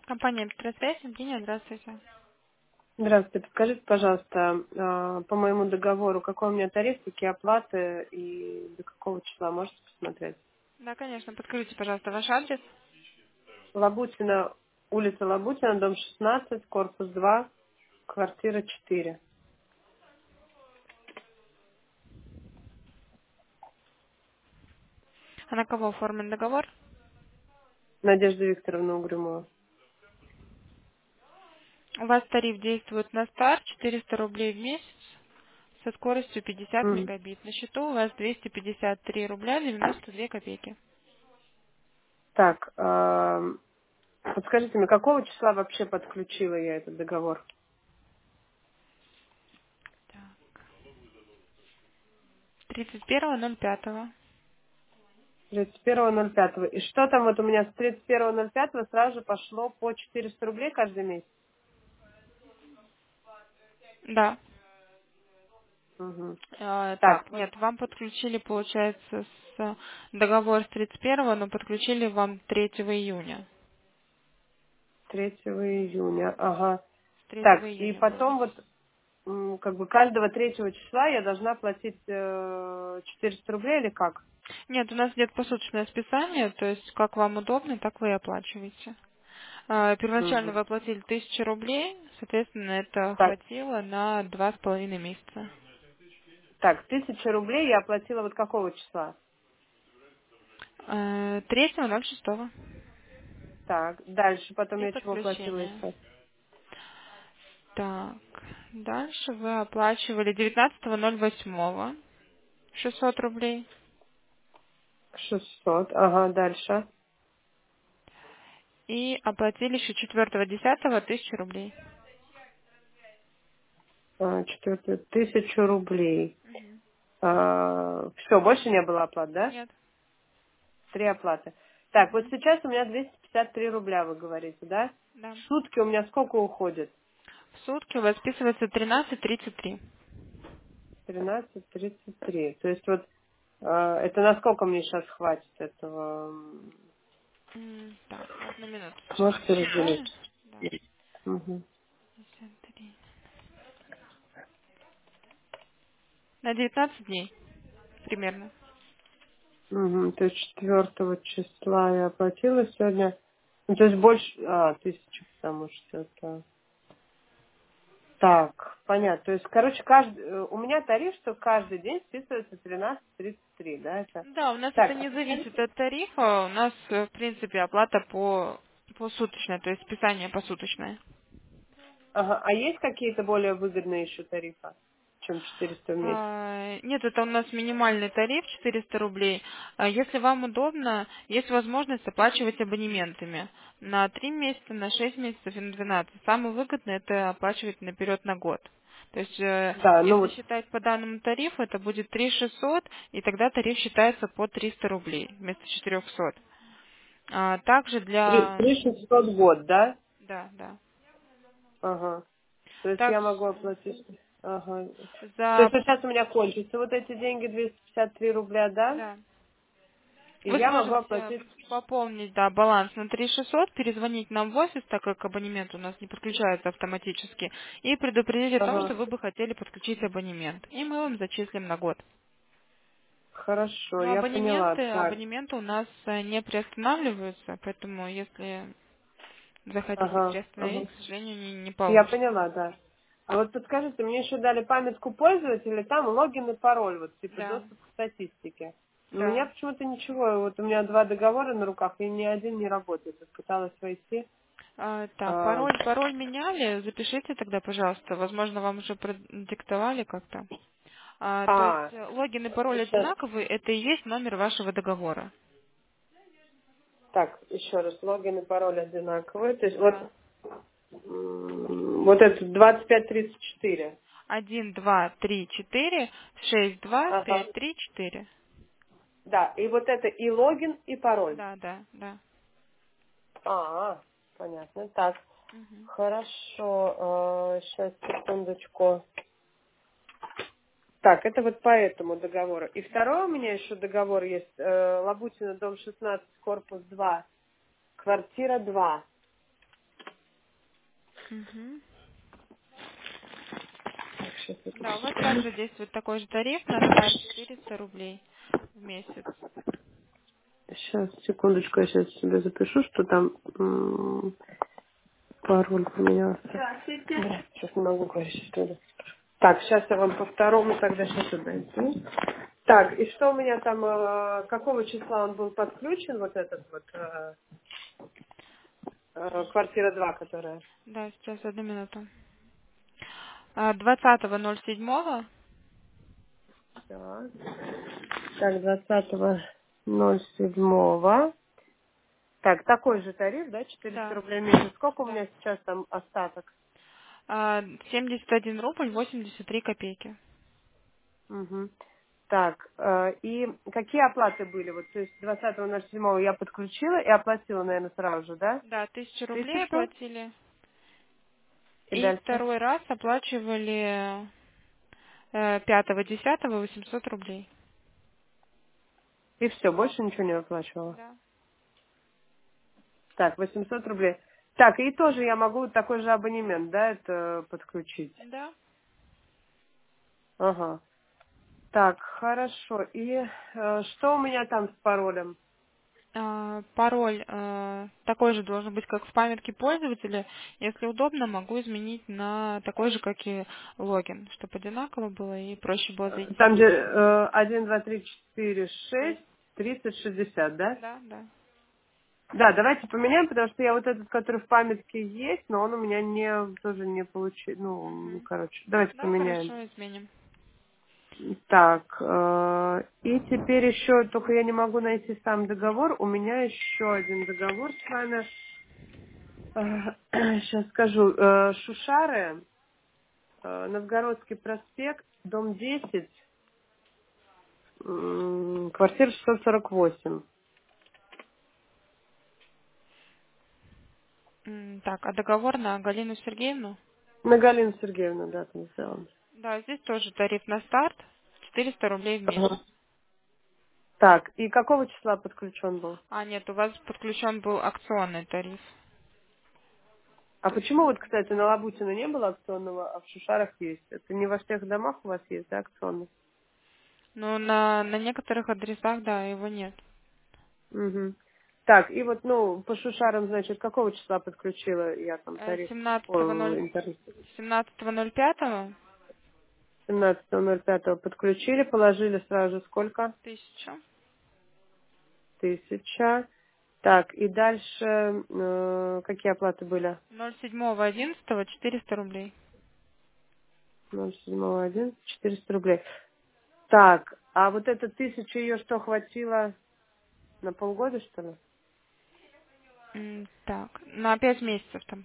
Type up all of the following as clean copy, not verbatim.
Компания «Электросвязь», Евгения, здравствуйте. Здравствуйте. Подскажите, пожалуйста, по моему договору, какой у меня тариф, какие оплаты и до какого числа можете посмотреть? Да, конечно, подскажите, пожалуйста, ваш адрес. Лабутина, улица Лабутина, дом 16, корпус 2, квартира 4. А на кого оформлен договор? Надежда Викторовна Угрюмова. У вас тариф действует на старт 400 рублей в месяц со скоростью 50 Мгм. мегабит. На счету у вас 253 рубля 92 копейки. Так, подскажите мне, какого числа вообще подключила я этот договор? Так. 31.05. 31.05. И что там вот у меня с 31.05 сразу же пошло по 400 рублей каждый месяц? Да. Мгм. Так, Так, нет, вам подключили, получается, договор с 31, но подключили вам 3 июня. 3 июня, ага. С 3 Так, и июня потом будет. вот как бы каждого третьего числа я должна платить 400 рублей или как? Нет, у нас идет посуточное списание, то есть как вам удобно, так вы и оплачиваете. Первоначально Мгм. вы оплатили 1000 рублей, соответственно, это Так, хватило на 2,5 месяца. так, 1000 рублей я оплатила вот какого числа? 3.06. Так, дальше потом И я чего оплатила подключение. еще? Так, дальше вы оплачивали 19.08 600 рублей 600, ага, дальше. и оплатили еще 4.10 1000 рублей. 4 1000 рублей. Мгм. Все, больше не было оплат, да? Нет. Три оплаты. Так, вот Мгм. сейчас у меня 253 рубля, вы говорите, да? Да. В сутки у меня сколько уходит? В сутки у вас списывается 13.33. 13:33. То есть вот это насколько мне сейчас хватит этого? Так, одну минуту, сейчас Можете посчитаю. разделить? Да, Мгм. 53. На 19 дней примерно. Мгм. То есть 4 числа я оплатила сегодня. Ну, то есть больше, 1000, потому что это... Так, понятно. То есть, короче, у меня тариф, что каждый день списывается 13:33, да, это? Да, у нас это Так, не зависит от тарифа. У нас, в принципе, оплата посуточная, то есть списание посуточное. ага. А есть какие-то более выгодные еще тарифы, чем 400 в месяц? Нет, это у нас минимальный тариф 400 рублей. Если вам удобно, есть возможность оплачивать абонементами на 3 месяца, на 6 месяцев и на 12. Самый выгодный это оплачивать наперед на год. То есть, Да, ну если вот считать по данному тарифу, это будет 3600, и тогда тариф считается по 300 рублей вместо 400. Также для... 3600 год, да? Да, да. Ага. То есть я Также могу оплатить. Ага. То за... есть вот сейчас у меня кончатся вот эти деньги, 253 рубля, да? Да. И Вы я могу сможете оплатить. пополнить, да, баланс на 3600, перезвонить нам в офис, так как абонемент у нас не подключается автоматически, и предупредить о том, что Ага. вы бы хотели подключить абонемент. И мы вам зачислим на год. Хорошо, Но я поняла. Так. абонементы у нас не приостанавливаются, поэтому если захотите Ага. приостановить, Ага. к сожалению, не Я получится. поняла, да. А вот подскажите, мне еще дали памятку пользователя, там логин и пароль, вот типа Да, доступ к статистике. Но у меня да. почему-то ничего, вот у меня два договора на руках, и ни один не работает. Я пыталась войти. Так, А, пароль меняли, запишите тогда, пожалуйста. Возможно, вам уже продиктовали как-то. То есть а, логин и пароль сейчас, одинаковые, это и есть номер вашего договора. так, еще раз, логин и пароль одинаковые. То есть вот, Да. вот это 2534. 1, 2, 3, 4, 6, 2, Ага. 5, 3, 4. Да, и вот это и логин, и пароль. Да, да, да. Понятно. Так, Мгм. хорошо. Сейчас, секундочку. Так, это вот по этому договору. И второй у меня еще договор есть. Лабутина, дом 16, корпус 2, квартира 2. Мгм. Так, сейчас я тут Да, у вас посмотрю. также действует такой же тариф на старт 400 рублей в месяц. Сейчас, секундочку, я сейчас себе запишу, что там пароль поменялся. Да, сейчас не могу говорить, что ли. Так, сейчас я вам по второму тогда сейчас дойду. Так, и что у меня там, какого числа он был подключен, вот этот вот, квартира 2, которая? Да, сейчас, одну минуту. 20.07. Так, так 20.07. Так, такой же тариф, да, 400 Да, рублей в месяц. Сколько у да. меня сейчас там остаток? 71 рубль 83 копейки. Угу. Так, и какие оплаты были? Вот, то есть 20.07 я подключила и оплатила, наверное, сразу же, да? Да, 1000 рублей 1000 оплатили. и И дальше. второй раз оплачивали 5.10 800 рублей. И все, больше ничего не выплачивала. Да. Так, 800 рублей. Так, и тоже я могу вот такой же абонемент, да, это подключить? Да. Ага. Так, хорошо. И что у меня там с паролем? Пароль такой же должен быть, как в памятке пользователя. Если удобно, могу изменить на такой же, как и логин, чтобы одинаково было и проще было зайти. Там же 1, 2, 3, 4, 6, Шесть. 30, 60, да? Да, да. Да, давайте поменяем, потому что я вот этот, который в памятке есть, но он у меня не тоже не получил. Ну, Мгм. короче, давайте Да, поменяем. хорошо, изменим. Так, и теперь еще, только я не могу найти сам договор. У меня еще один договор с вами. Сейчас скажу. Шушары, Новгородский проспект, дом 10, квартира 648. Так, а договор на Галину Сергеевну? На Галину Сергеевну, да, там сделано. Да, здесь тоже тариф на старт 400 рублей в месяц. Ага. Так, и какого числа подключен был? Нет, у вас подключен был акционный тариф. А То есть, почему вот, кстати, на Лабутина не было акционного, а в Шушарах есть? Это не во всех домах у вас есть, да, акционный? ну, на некоторых адресах, да, его нет. Угу. Так, и вот, ну, по Шушарам, значит, какого числа подключила я там тариф? Ой, 17.0 интернет. 17.05 17.05 подключили, положили сразу же сколько? 1000. 1000. Так, и дальше какие оплаты были? 07.11 400 рублей. 0,7,1, 400 рублей. Так, а вот эта 1000 ее что, хватило на полгода, что ли? Так, на 5 месяцев там.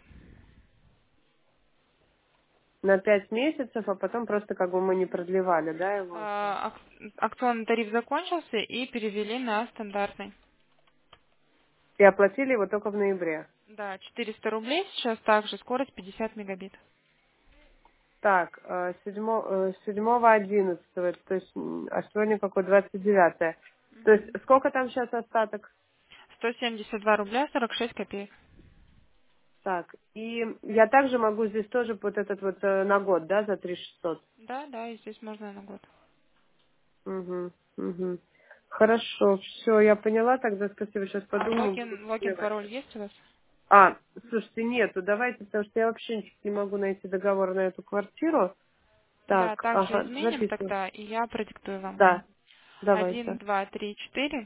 На 5 месяцев, а потом просто как бы мы не продлевали, да, его уже? Акционный тариф закончился и перевели на стандартный. И оплатили его только в ноябре. Да, 400 рублей сейчас также, скорость 50 мегабит. Так, 7.11, то есть, а сегодня какой, 29. То есть, сколько там сейчас остаток? 172 рубля 46 копеек. Так, и я также могу здесь тоже вот этот вот на год, да, за 3600. Да, да, и здесь можно на год. Угу, угу. Хорошо, все, я поняла, тогда спасибо, сейчас А подумаю, буду логин, продлевать. пароль есть у вас? А, слушайте, нету, давайте, потому что я вообще не могу найти договор на эту квартиру. Да, Так, также ага, изменим записываю. тогда, и я продиктую вам. Да, Один, давайте. два, три, четыре,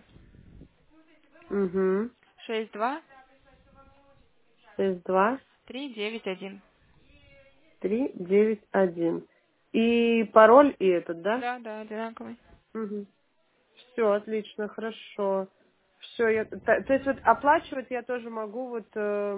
Угу. 62 6, 2, 391. 3, 9, 1. И пароль и этот, да? Да, да, одинаковый. Угу. Все, отлично, хорошо. Все, то есть вот оплачивать я тоже могу вот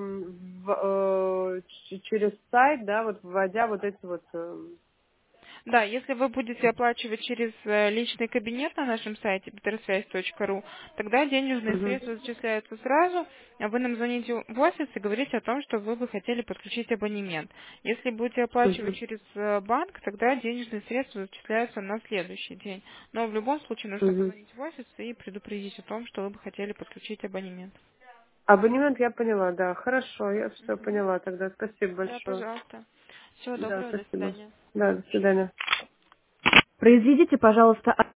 через сайт, да, вот вводя вот эти вот. Да, если вы будете оплачивать через личный кабинет на нашем сайте petersвязь.ру, тогда денежные Мгм. средства зачисляются сразу, а вы нам звоните в офис и говорите о том, что вы бы хотели подключить абонемент. Если будете оплачивать Мгм. через банк, тогда денежные средства зачисляются на следующий день. Но в любом случае нужно Мгм. позвонить в офис и предупредить о том, что вы бы хотели подключить абонемент. Абонемент я поняла, да. Хорошо, я все Мгм. поняла тогда. Спасибо Да, большое. пожалуйста. Всего Да, доброго, до спасибо. свидания. Да, до свидания. Произведите, пожалуйста,